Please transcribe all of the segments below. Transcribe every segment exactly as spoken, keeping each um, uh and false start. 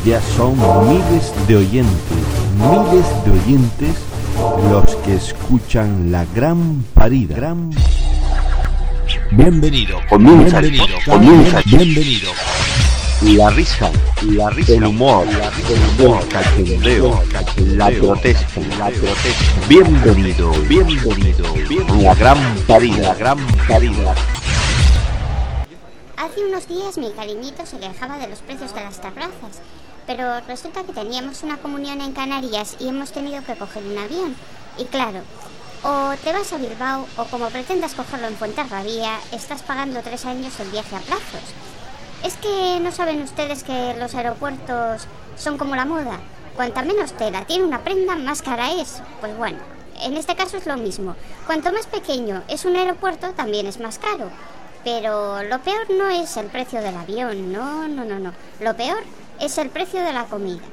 Ya son miles de oyentes, miles de oyentes los que escuchan La Gran Parida. Gran... Bienvenido, comienza, bienvenido, comienza, bienvenido. La risa, la risa, el humor, el humor, cachondeo, la protesta, la protesta. Bienvenido, bienvenido, bienvenido a La Gran Parida, La Gran Parida. Hace unos días mi cariñito se quejaba de los precios de las terrazas, pero resulta que teníamos una comunión en Canarias y hemos tenido que coger un avión. Y claro, o te vas a Bilbao o como pretendas cogerlo en Fuenterrabía, estás pagando tres años el viaje a plazos. ¿Es que no saben ustedes que los aeropuertos son como la moda? Cuanta menos tela tiene una prenda, más cara es. Pues bueno, en este caso es lo mismo. Cuanto más pequeño es un aeropuerto, también es más caro. Pero lo peor no es el precio del avión, no, no, no, no. Lo peor es el precio de la comida.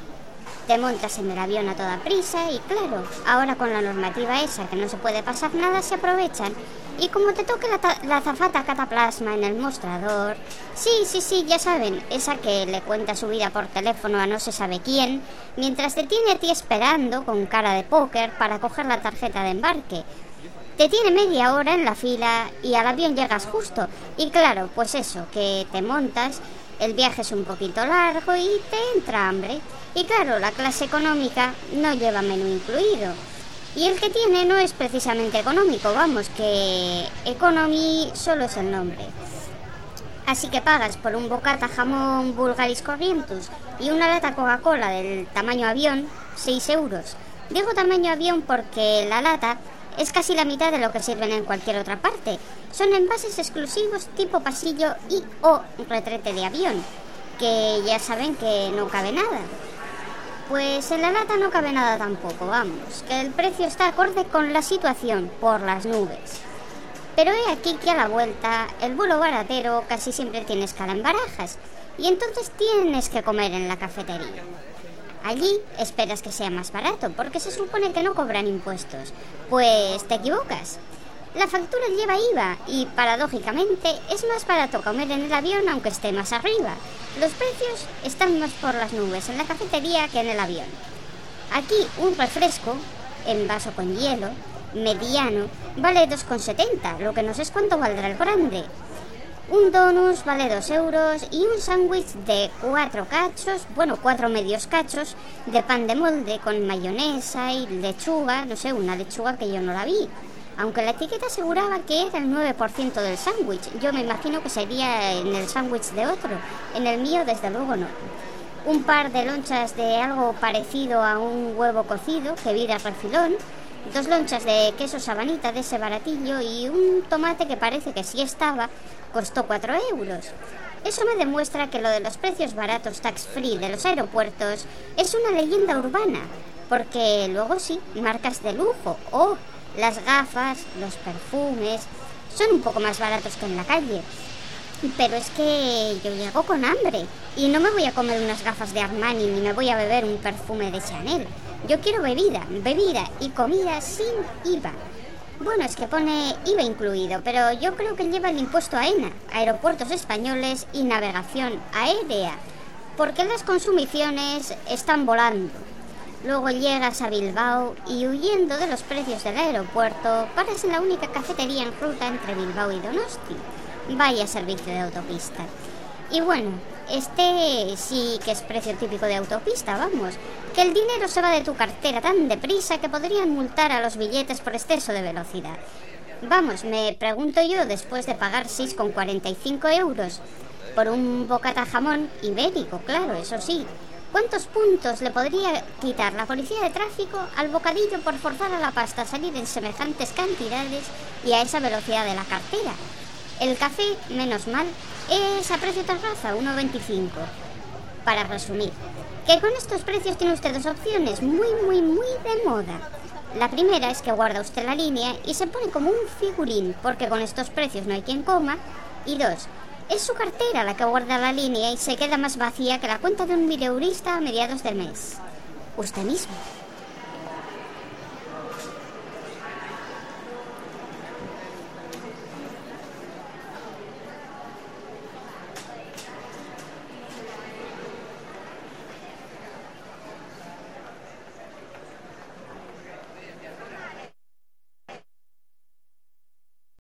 Te montas en el avión a toda prisa y claro, ahora con la normativa esa que no se puede pasar nada, se aprovechan. Y como te toque la, ta- la azafata cataplasma en el mostrador, sí, sí, sí, ya saben, esa que le cuenta su vida por teléfono a no se sabe quién, mientras te tiene a ti esperando con cara de póker para coger la tarjeta de embarque. Te tiene media hora en la fila y al avión llegas justo. Y claro, pues eso, que te montas, el viaje es un poquito largo y te entra hambre. Y claro, la clase económica no lleva menú incluido. Y el que tiene no es precisamente económico, vamos, que economy solo es el nombre. Así que pagas por un bocata jamón Bulgaris Corrientus y una lata Coca-Cola del tamaño avión, seis euros. Digo tamaño avión porque la lata es casi la mitad de lo que sirven en cualquier otra parte. Son envases exclusivos tipo pasillo y o retrete de avión, que ya saben que no cabe nada. Pues en la lata no cabe nada tampoco, vamos, que el precio está acorde con la situación, por las nubes. Pero he aquí que a la vuelta, el vuelo baratero casi siempre tiene escala en Barajas, y entonces tienes que comer en la cafetería. Allí esperas que sea más barato, porque se supone que no cobran impuestos. Pues te equivocas. La factura lleva I V A y, paradójicamente, es más barato comer en el avión aunque esté más arriba. Los precios están más por las nubes en la cafetería que en el avión. Aquí un refresco, en vaso con hielo, mediano, vale dos con setenta, lo que no sé es cuánto valdrá el grande. Un donus vale dos euros y un sándwich de cuatro cachos, bueno, cuatro medios cachos, de pan de molde con mayonesa y lechuga, no sé, una lechuga que yo no la vi. Aunque la etiqueta aseguraba que era el nueve por ciento del sándwich, yo me imagino que sería en el sándwich de otro, en el mío desde luego no. Un par de lonchas de algo parecido a un huevo cocido, que vi de refilón, dos lonchas de queso sabanita de ese baratillo y un tomate que parece que sí estaba, costó cuatro euros. Eso me demuestra que lo de los precios baratos tax-free de los aeropuertos es una leyenda urbana, porque luego sí, marcas de lujo, oh, las gafas, los perfumes, son un poco más baratos que en la calle. Pero es que yo llego con hambre y no me voy a comer unas gafas de Armani ni me voy a beber un perfume de Chanel. Yo quiero bebida, bebida y comida sin I V A. Bueno, es que pone I V A incluido, pero yo creo que lleva el impuesto AENA, Aeropuertos Españoles y Navegación Aérea, porque las consumiciones están volando. Luego llegas a Bilbao y huyendo de los precios del aeropuerto, paras en la única cafetería en ruta entre Bilbao y Donosti. Vaya servicio de autopista. Y bueno, este sí que es precio típico de autopista, vamos, que el dinero se va de tu cartera tan deprisa que podrían multar a los billetes por exceso de velocidad. Vamos, me pregunto yo, después de pagar seis con cuarenta y cinco euros por un bocata jamón ibérico, claro, eso sí, ¿cuántos puntos le podría quitar la policía de tráfico al bocadillo por forzar a la pasta a salir en semejantes cantidades y a esa velocidad de la cartera? El café, menos mal, es a precio terraza, uno veinticinco. Para resumir, que con estos precios tiene usted dos opciones muy, muy, muy de moda. La primera es que guarda usted la línea y se pone como un figurín, porque con estos precios no hay quien coma. Y dos, es su cartera la que guarda la línea y se queda más vacía que la cuenta de un mileurista a mediados del mes. Usted mismo.